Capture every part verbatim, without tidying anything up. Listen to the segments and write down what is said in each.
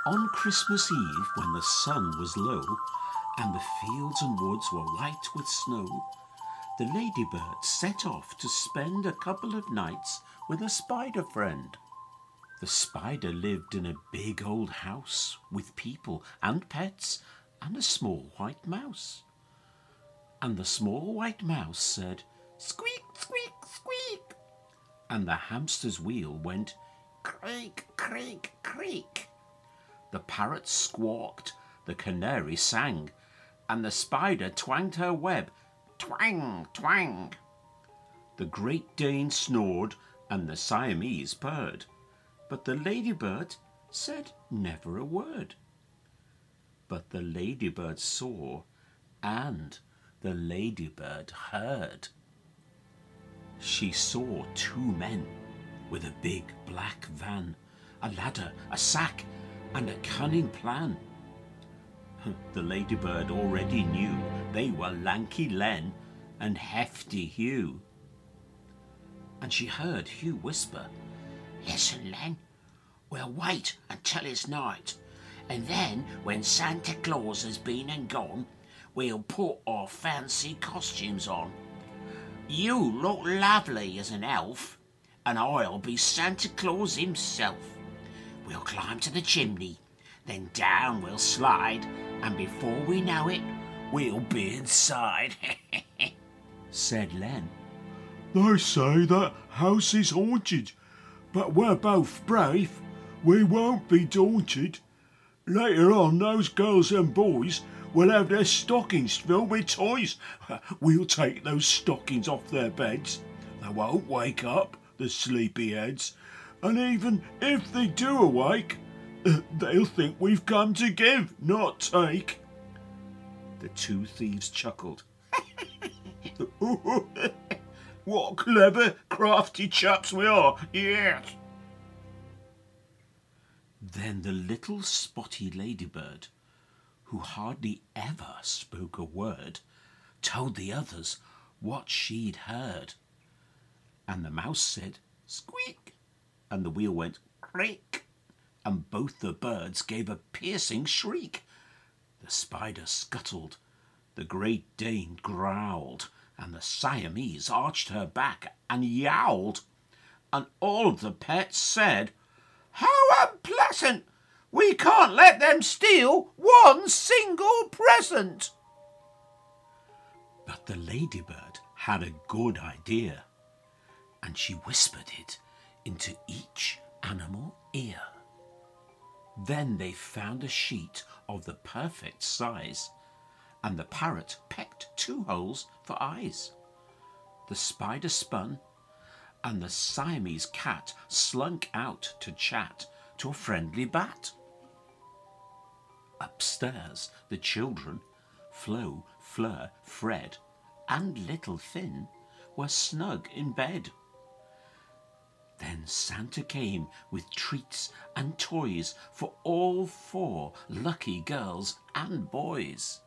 On Christmas Eve, when the sun was low, and the fields and woods were white with snow, the ladybird set off to spend a couple of nights with a spider friend. The spider lived in a big old house with people and pets and a small white mouse. And the small white mouse said, "Squeak, squeak, squeak." And the hamster's wheel went creak, creak, creak. The parrot squawked, the canary sang, and the spider twanged her web, twang, twang. The Great Dane snored, and the Siamese purred, but the ladybird said never a word. But the ladybird saw, and the ladybird heard. She saw two men with a big black van, a ladder, a sack, and a cunning plan. The ladybird already knew they were Lanky Len and Hefty Hugh. And she heard Hugh whisper, "Listen, Len, we'll wait until it's night, and then when Santa Claus has been and gone, we'll put our fancy costumes on. You look lovely as an elf, and I'll be Santa Claus himself. We'll climb to the chimney, then down we'll slide, and before we know it, we'll be inside," said Len. "They say that house is haunted, but we're both brave. We won't be daunted. Later on, those girls and boys will have their stockings filled with toys. We'll take those stockings off their beds. They won't wake up, the sleepyheads. And even if they do awake, they'll think we've come to give, not take." The two thieves chuckled. "What clever, crafty chaps we are, yes." Then the little spotty ladybird, who hardly ever spoke a word, told the others what she'd heard. And the mouse said, "Squeak," and the wheel went creak, and both the birds gave a piercing shriek. The spider scuttled, the Great Dane growled, and the Siamese arched her back and yowled. And all of the pets said, "How unpleasant! We can't let them steal one single present." But the ladybird had a good idea, and she whispered it into each animal ear. Then they found a sheet of the perfect size, and the parrot pecked two holes for eyes. The spider spun, and the Siamese cat slunk out to chat to a friendly bat. Upstairs, the children, Flo, Fleur, Fred, and little Finn, were snug in bed. Then Santa came with treats and toys for all four lucky girls and boys.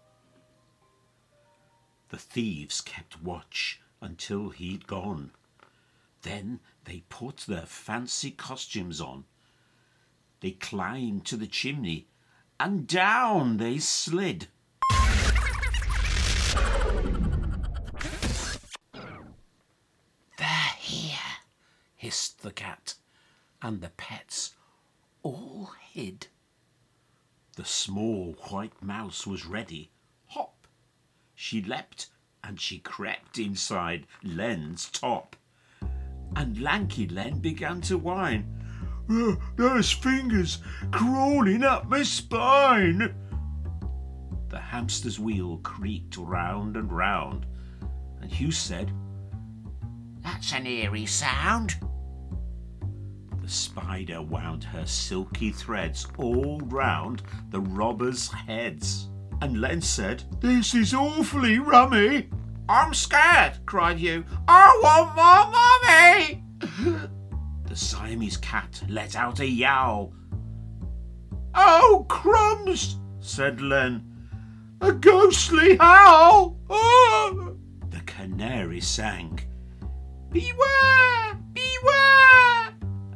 The thieves kept watch until he'd gone. Then they put their fancy costumes on. They climbed to the chimney, and down they slid. "They're here," hissed the cat, and the pets all hid. The small white mouse was ready. Hop! She leapt, and she crept inside Len's top. And Lanky Len began to whine, "Uh, there's fingers crawling up my spine." The hamster's wheel creaked round and round, and Hugh said, "That's an eerie sound." The spider wound her silky threads all round the robbers' heads, and Len said, "This is awfully rummy." "I'm scared," cried Hugh. "I want more mummy." The Siamese cat let out a yowl. "Oh, crumbs," said Len. "A ghostly howl." Oh! The canary sang, "Beware, beware,"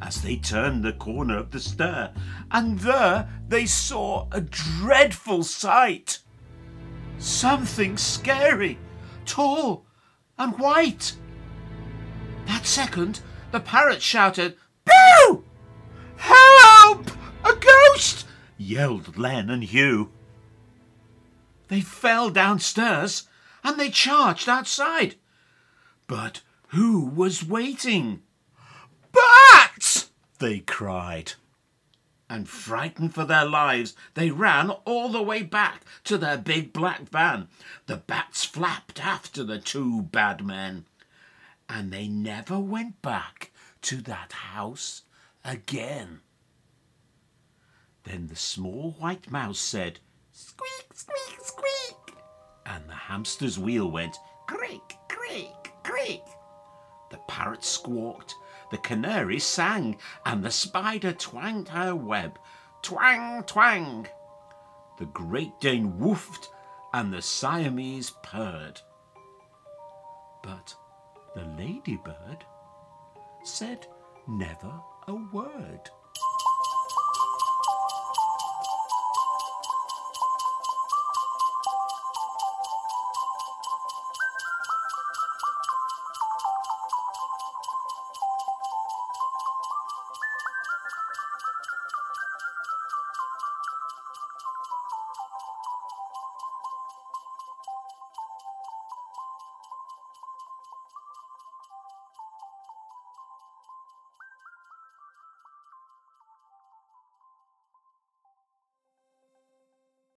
as they turned the corner of the stair, and there they saw a dreadful sight. Something scary, tall and white. That second, the parrot shouted, "Boo! Help! A ghost!" yelled Len and Hugh. They fell downstairs and they charged outside. But who was waiting? "Bats!" they cried. And frightened for their lives, they ran all the way back to their big black van. The bats flapped after the two bad men, and they never went back to that house again. Then the small white mouse said, "Squeak, squeak, squeak," and the hamster's wheel went creak, creak, creak. The parrot squawked, the canary sang, and the spider twanged her web. Twang, twang. The Great Dane woofed, and the Siamese purred. But the ladybird said never a word.